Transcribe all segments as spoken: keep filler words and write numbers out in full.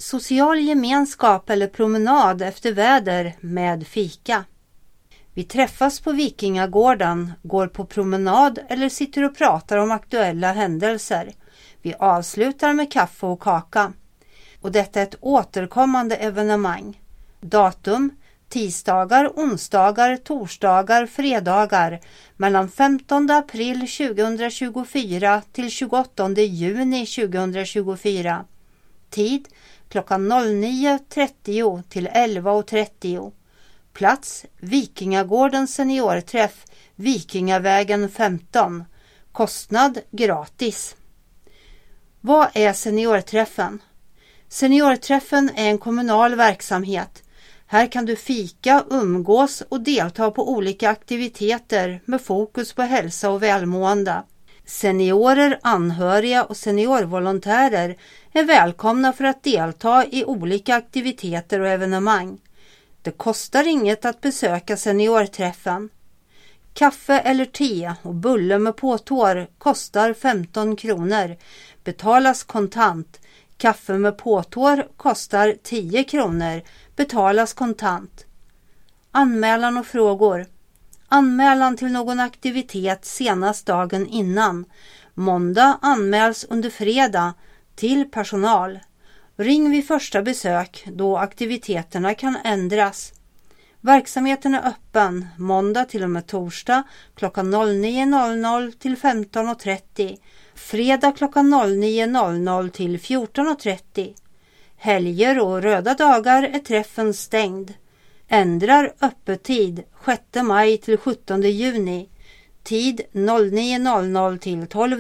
social gemenskap eller promenad efter väder med fika. Vi träffas på Vikingagården, går på promenad eller sitter och pratar om aktuella händelser. Vi avslutar med kaffe och kaka. Och detta är ett återkommande evenemang. Datum: tisdagar, onsdagar, torsdagar, fredagar mellan femtonde april tjugohundratjugofyra till tjugoåttonde juni tjugohundratjugofyra. Tid: klockan nio trettio till elva trettio. Plats: Vikingagårdens seniorträff, Vikingavägen femton. Kostnad: gratis. Vad är seniorträffen? Seniorträffen är en kommunal verksamhet. Här kan du fika, umgås och delta på olika aktiviteter med fokus på hälsa och välmående. Seniorer, anhöriga och seniorvolontärer är välkomna för att delta i olika aktiviteter och evenemang. Det kostar inget att besöka seniorträffen. Kaffe eller te och bulle med påtår kostar femton kronor. Betalas kontant. Kaffe med påtår kostar tio kronor. Betalas kontant. Anmälan och frågor. Anmälan till någon aktivitet senast dagen innan. Måndag anmäls under fredag till personal. Ring vid första besök då aktiviteterna kan ändras. Verksamheten är öppen måndag till och med torsdag klockan nio till femton trettio. Fredag klockan nio till fjorton trettio. Helger och röda dagar är träffen stängd. Ändrar öppettid sjätte maj till sjuttonde juni. Tid nio till tolv.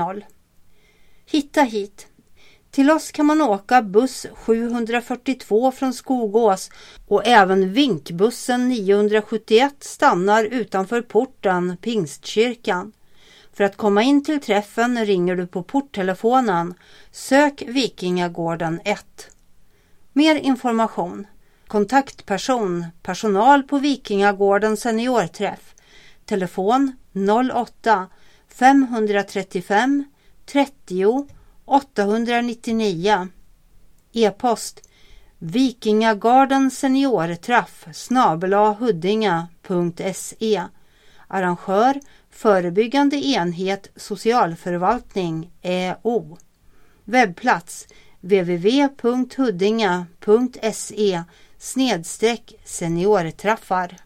Hitta hit. Till oss kan man åka buss sjuhundrafyrtiotvå från Skogås och även vinkbussen niohundrasjuttioett stannar utanför porten Pingstkyrkan. För att komma in till träffen ringer du på porttelefonen. Sök Vikingagården ett. Mer information. Kontaktperson, personal på Vikingagården seniorträff. Telefon noll åtta femhundratrettiofem trettio åttahundranittionio. E-post Vikingagarden seniorträff snabel-a huddinge punkt se. Arrangör Förebyggande enhet socialförvaltning E O. Webbplats w w w punkt huddinge punkt se snedstreck seniorträffar.